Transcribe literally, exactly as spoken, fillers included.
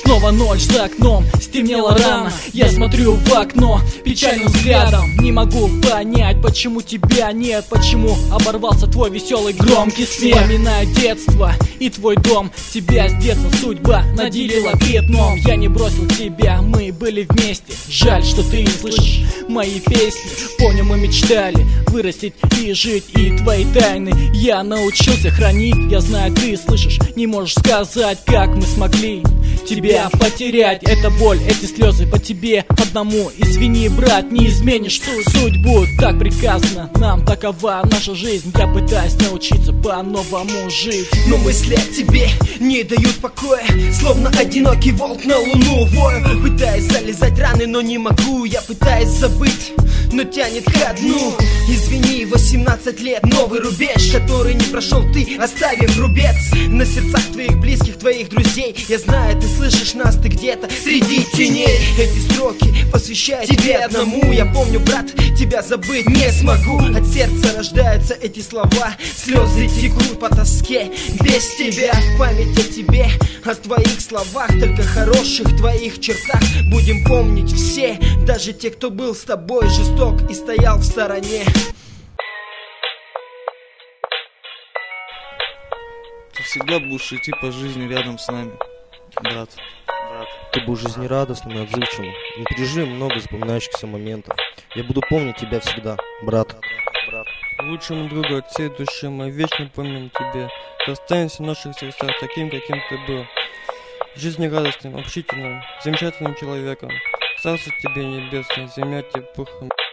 Снова ночь за окном, стемнело рано. Я смотрю в окно печальным взглядом. Не могу понять, почему тебя нет, почему оборвался твой веселый громкий смех. Вспоминаю детство и твой дом. Тебя с детства судьба наделила пятном. Я не бросил тебя, мы были вместе. Жаль, что ты не слышишь мои песни. Помню, мы мечтали вырастить и жить, и твои тайны я научился хранить. Я знаю, ты слышишь, не можешь сказать, как мы смогли тебя потерять. Это боль, эти слезы по тебе одному. Извини, брат, не изменишь судьбу. Так приказано нам, такова наша жизнь. Я пытаюсь научиться по-новому жить, но мысли о тебе не дают покоя, словно одинокий волк на луну вою. Пытаюсь залезать раны, но не могу. Я пытаюсь забыть, но тянет ко дну. Извини, восемнадцать лет, новый рубеж, который не прошел ты, оставив рубец на сердцах твоих близких, твоих друзей. Я знаю, ты слышишь нас, ты где-то среди теней. Эти строки посвящаю тебе одному. Я помню, брат, тебя забыть не смогу. От сердца рождаются эти слова, слезы текут по тоске без тебя. В память о тебе, о твоих словах, только хороших твоих чертах будем помнить все, даже те, кто был с тобой жесток и стоял в стороне. Ты всегда будешь идти по жизни рядом с нами, брат. брат. Ты будешь жизнерадостным и отзывчивым. Мы переживем много запоминающихся моментов. Я буду помнить тебя всегда, брат. брат. Лучшему другу от всей души мы вечно помним тебе. Ты останешься в наших сердцах таким, каким ты был. Жизнерадостным, общительным, замечательным человеком. Царство тебе небесное, земля тебе пухом.